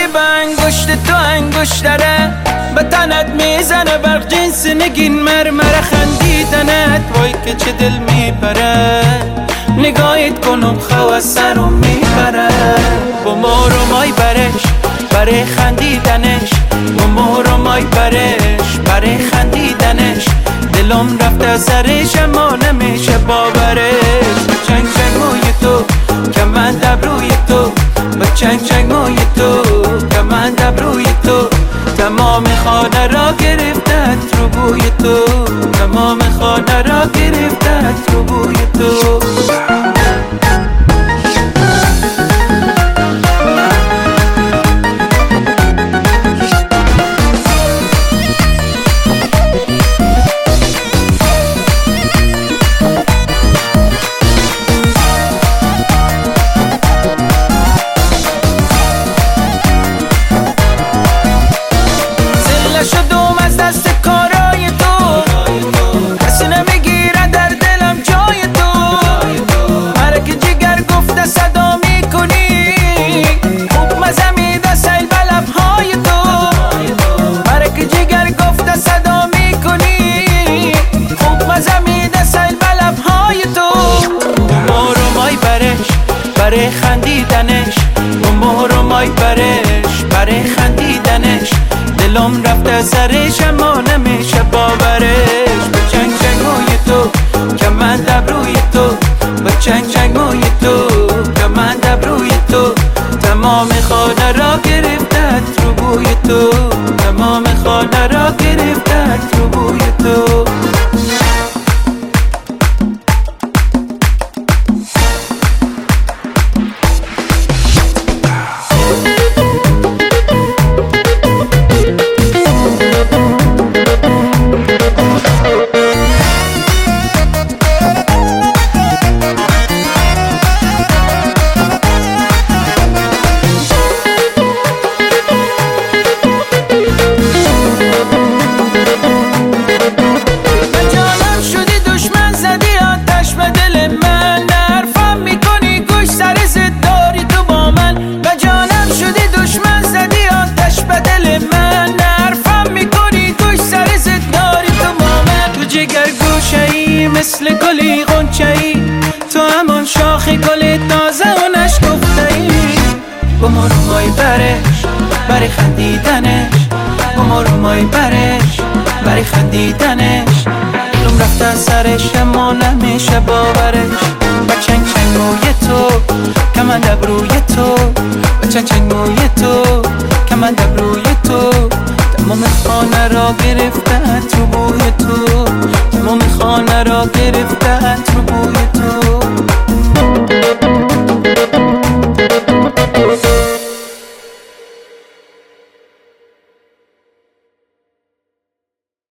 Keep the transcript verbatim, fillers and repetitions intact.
به انگشت تو انگشتره، به تنت میزنه برق جنس نگین مرمره خندیدنت وای که چه دل میبره، نگاهت کنم خو از سرم میبره. با مار و مای برش برای خندیدنش، با مار و مای برش برای خندیدنش، دلم رفته سرش اما نمیشه باورش. چنگ چنگ موی تو کمند ابروی تو، با چنگ چنگ موی تو کمند ابروی تو، تمام خانه را گرفتت رو بوی تو، تمام خانه را گرفتت رو بوی تو. برای خندیدنش، با مهر و مای برش برای خندیدنش، دلم رفته سرش اما نمیشه باورش. با چنگ چنگ موی تو کمند ابروی تو، با چنگ چنگ موی تو کمند ابروی تو، تمام خانه را گرفتت رو بوی تو، تمام خانه را گرفتت رو بوی تو. مثل گلی غنچه‌ای تو همان شاخ گل تازه و نشکفته‌ای، با مرومای برش برای خندیدنش، با مرومای برش برای خندیدنش، دلم رفته سرش اما نمیشه باورش. با چنگ چنگ موی تو کمند ابروی تو، با چنگ چنگ موی تو کمند ابروی تو، تمام خانه را گرفتت رو بوی تو، تمام خانه را گرفتت رو بوی تو.